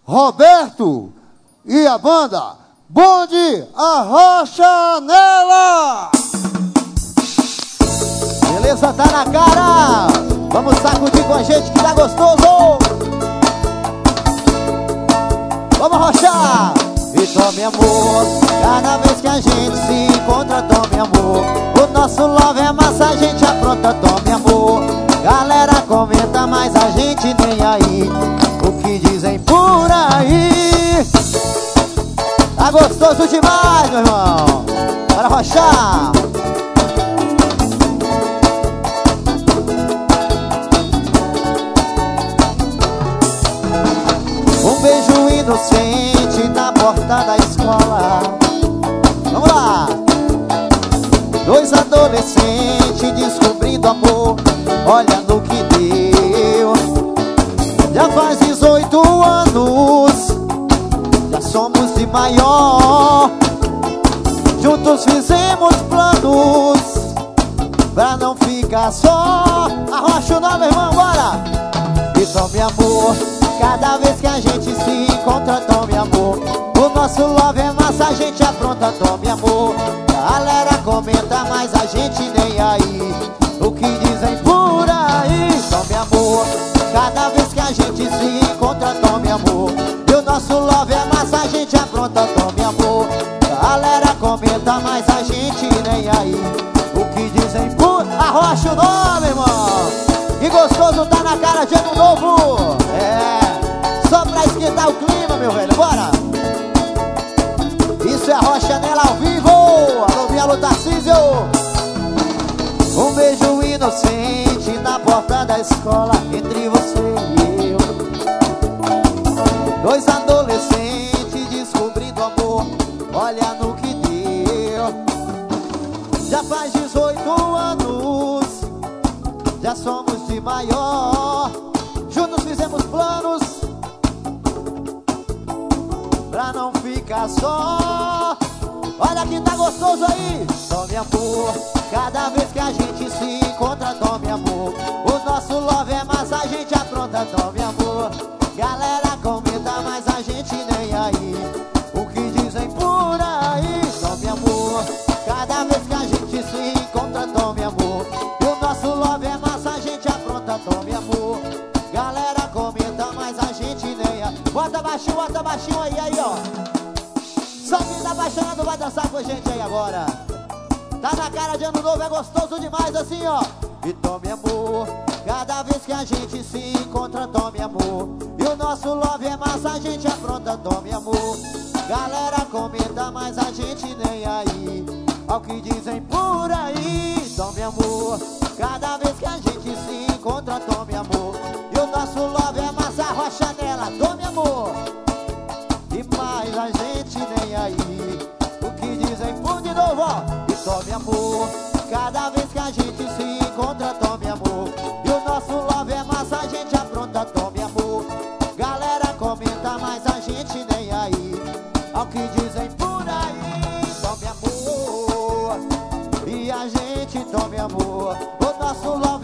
Roberto e a banda Bonde Arrocha Nela. Beleza, tá na cara. Vamos sacudir com a gente que tá gostoso. Vamos arrochar. E tome amor, cada vez que a gente se encontra, tome amor. O nosso love é massa, a gente apronta, tome amor. Galera comenta, mas a gente nem aí. O que dizem por aí? Tá gostoso demais, meu irmão. Bora arrochar. Um beijo inocente na porta da escola. Vamos lá. Dois adolescentes descobrindo amor. Olha no que deu. Já faz 18 anos. Já somos de maior. Juntos fizemos planos pra não ficar só. Arrocha o nome, irmão, bora. E tome amor, cada vez que a gente se encontra, tome amor. O nosso love é massa, a gente apronta, tome amor. Galera comenta, mas a gente nem aí. O que dizem por aí? Tome amor, cada vez que a gente se encontra, tome amor. E o nosso love é massa, a gente apronta, tome amor. Galera comenta, mas a gente nem aí. O que dizem por... Arrocha o nome, irmão. E gostoso tá na cara de ano novo. É, só pra esquentar o clima, meu velho, bora. Isso é Arrocha Nela ao vivo. Alô, minha alô, Tarcísio. Um beijo inocente na porta da escola, entre você e eu. Dois adolescentes descobrindo amor. Olha no que deu. Já faz 18 anos. Já somos de maior. Juntos fizemos planos pra não ficar só. Olha que tá gostoso aí. Tome amor, cada vez que a gente se encontra, tome amor. O nosso love é massa, a gente apronta, tome amor. Galera comenta, mas a gente nem aí. O que dizem por aí? Tome amor, cada vez que a gente se encontra, tome amor. E o nosso love é massa, a gente apronta, tome amor. Galera comenta, mas a gente nem aí. Bota baixinho aí, ó. Só quem tá apaixonado vai dançar com a gente aí agora. Tá na cara de ano novo, é gostoso demais assim, ó. E tome amor, cada vez que a gente se encontra, tome amor. E o nosso love é massa, a gente apronta, tome amor. Galera comenta, mas a gente nem aí. Ao que dizem por aí, tome amor, cada vez que a gente se encontra, tome amor. E o nosso love é massa, Arrocha Nela, tome amor. E mais a gente nem aí. O que dizem por de novo, ó. E tome amor, cada vez que a gente se encontra, tome amor. E o nosso love é massa, a gente apronta, tome amor. Galera comenta, mas a gente nem aí. Ao que dizem por aí, tome amor. E a gente tome amor. O nosso love